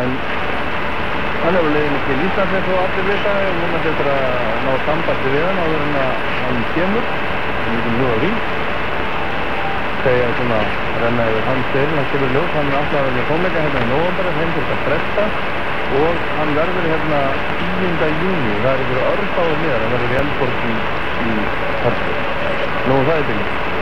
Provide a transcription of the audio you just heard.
en hann hefur leiðinni til Íslands eins og allir vita og vonandi eftir að ná sambandi við hann áður en að hann kemur hann er mjög rík segja svona renna yfir hans fyrir hann kemur ljós, hann er alltaf að vera tónleika hérna í nóvember, þeim fyrir að fresta og hann verður hérna 10. júni, það er ykkur örfáður miðar, hann verður í Eldborg í Hörpu. Nú það er byggjum.